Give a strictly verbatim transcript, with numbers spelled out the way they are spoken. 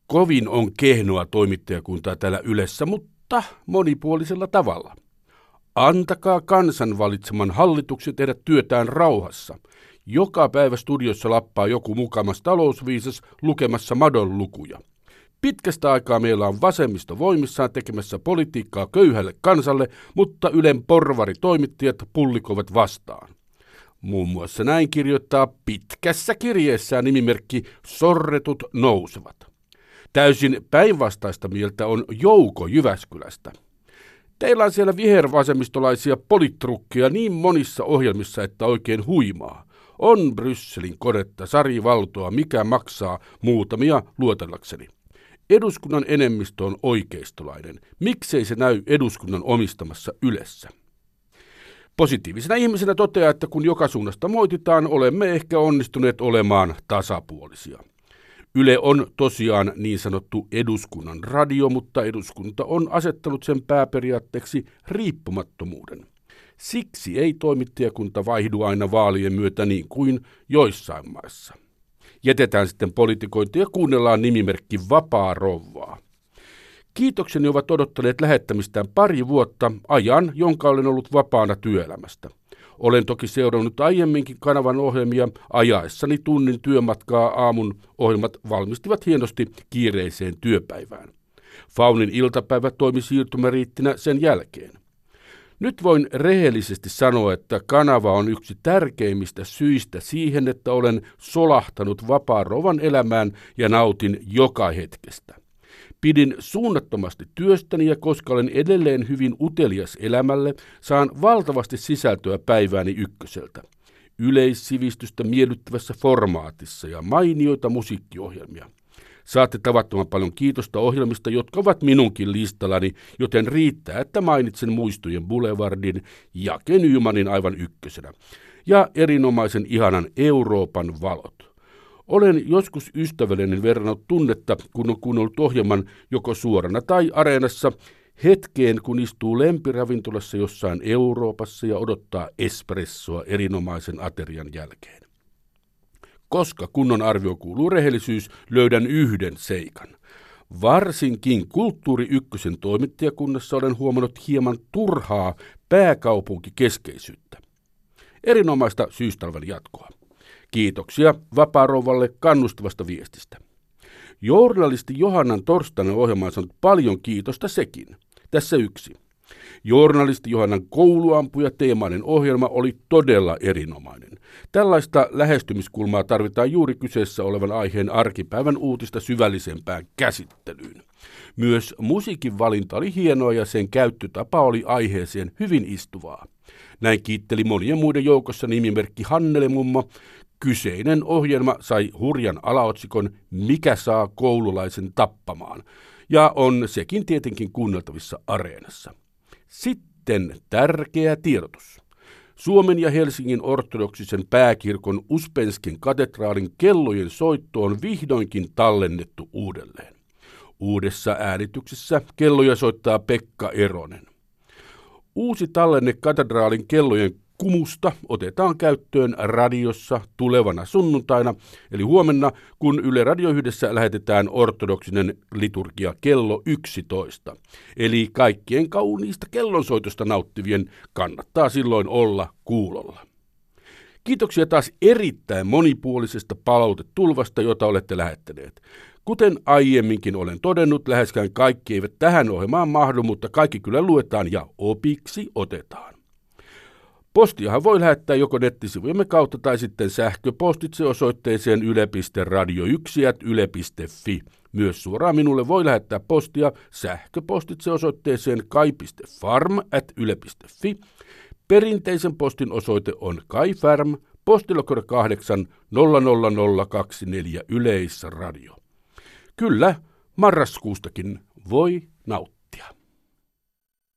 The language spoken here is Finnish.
Kovin on kehnoa toimittajakuntaa täällä Ylessä, mutta monipuolisella tavalla. Antakaa kansan valitseman hallituksen tehdä työtään rauhassa. Joka päivä studiossa lappaa joku mukamas talousviisas lukemassa madon lukuja. Pitkästä aikaa meillä on vasemmisto voimissaan tekemässä politiikkaa köyhälle kansalle, mutta Ylen porvaritoimittajat pullikoivat vastaan. Muun muassa näin kirjoittaa pitkässä kirjeessään nimimerkki Sorretut nousevat. Täysin päinvastaista mieltä on Jouko Jyväskylästä. Teillä on siellä vihervasemmistolaisia politrukkia niin monissa ohjelmissa, että oikein huimaa. On Brysselin konetta, Sari Valtoa, mikä maksaa muutamia luotellakseni. Eduskunnan enemmistö on oikeistolainen. Miksei se näy eduskunnan omistamassa Ylessä? Positiivisena ihmisenä toteaa, että kun joka suunnasta moititaan, olemme ehkä onnistuneet olemaan tasapuolisia. Yle on tosiaan niin sanottu eduskunnan radio, mutta eduskunta on asettanut sen pääperiaatteeksi riippumattomuuden. Siksi ei toimittajakunta vaihdu aina vaalien myötä niin kuin joissain maissa. Jätetään sitten politikointi ja kuunnellaan nimimerkki Vapaa Rouvaa. Kiitokseni ovat odottaneet lähettämistään pari vuotta, ajan, jonka olen ollut vapaana työelämästä. Olen toki seurannut aiemminkin kanavan ohjelmia ajaessani tunnin työmatkaa. Aamun ohjelmat valmistivat hienosti kiireiseen työpäivään. Faunin iltapäivä toimi siirtymäriittinä sen jälkeen. Nyt voin rehellisesti sanoa, että kanava on yksi tärkeimmistä syistä siihen, että olen solahtanut Vapaa Rouvan elämään ja nautin joka hetkestä. Pidin suunnattomasti työstäni ja koska olen edelleen hyvin utelias elämälle, saan valtavasti sisältöä päivääni ykköseltä. Yleissivistystä miellyttävässä formaatissa ja mainioita musiikkiohjelmia. Saatte tavattoman paljon kiitosta ohjelmista, jotka ovat minunkin listallani, joten riittää, että mainitsen Muistojen Boulevardin ja Ken Nymanin aivan ykkösenä. Ja erinomaisen ihanan Euroopan valot. Olen joskus ystävällinen verrannut tunnetta, kun on kuunnellut ohjelman joko suorana tai areenassa, hetkeen kun istuu lempiravintolassa jossain Euroopassa ja odottaa espressoa erinomaisen aterian jälkeen. Koska kunnon arvio kuuluu rehellisyys, löydän yhden seikan. Varsinkin Kulttuuri Ykkösen toimittajakunnassa olen huomannut hieman turhaa pääkaupunkikeskeisyyttä. Erinomaista syystalven jatkoa. Kiitoksia Vapaa Rouvalle kannustavasta viestistä. Journalisti Johannan torstainen ohjelma on saanut paljon kiitosta sekin. Tässä yksi. Journalisti Johannan kouluampuja teemainen ohjelma oli todella erinomainen. Tällaista lähestymiskulmaa tarvitaan juuri kyseessä olevan aiheen arkipäivän uutista syvällisempään käsittelyyn. Myös musiikin valinta oli hienoa ja sen käyttötapa oli aiheeseen hyvin istuvaa. Näin kiitteli monien muiden joukossa nimimerkki Hannele Mummo. Kyseinen ohjelma sai hurjan alaotsikon Mikä saa koululaisen tappamaan? Ja on sekin tietenkin kuunneltavissa Areenassa. Sitten tärkeä tiedotus. Suomen ja Helsingin ortodoksisen pääkirkon Uspenskin katedraalin kellojen soitto on vihdoinkin tallennettu uudelleen. Uudessa äänityksessä kelloja soittaa Pekka Eronen. Uusi tallenne katedraalin kellojen kumusta otetaan käyttöön radiossa tulevana sunnuntaina, eli huomenna, kun Yle Radio yhdessä lähetetään ortodoksinen liturgia kello yksitoista. Eli kaikkien kauniista kellonsoitosta nauttivien kannattaa silloin olla kuulolla. Kiitoksia taas erittäin monipuolisesta palautetulvasta, jota olette lähettäneet. Kuten aiemminkin olen todennut, läheskään kaikki eivät tähän ohjelmaan mahdu, mutta kaikki kyllä luetaan ja opiksi otetaan. Postiahan voi lähettää joko nettisivujemme kautta tai sitten sähköpostitse osoitteeseen yle piste radio yksi ät yle piste fi. Myös suoraan minulle voi lähettää postia sähköpostitse osoitteeseen kai piste farm ät yle piste fi. Perinteisen postin osoite on kaifarm, postilokero kahdeksan nolla nolla nolla kaksikymmentäneljä Yleisradio. Kyllä, marraskuustakin voi nauttia.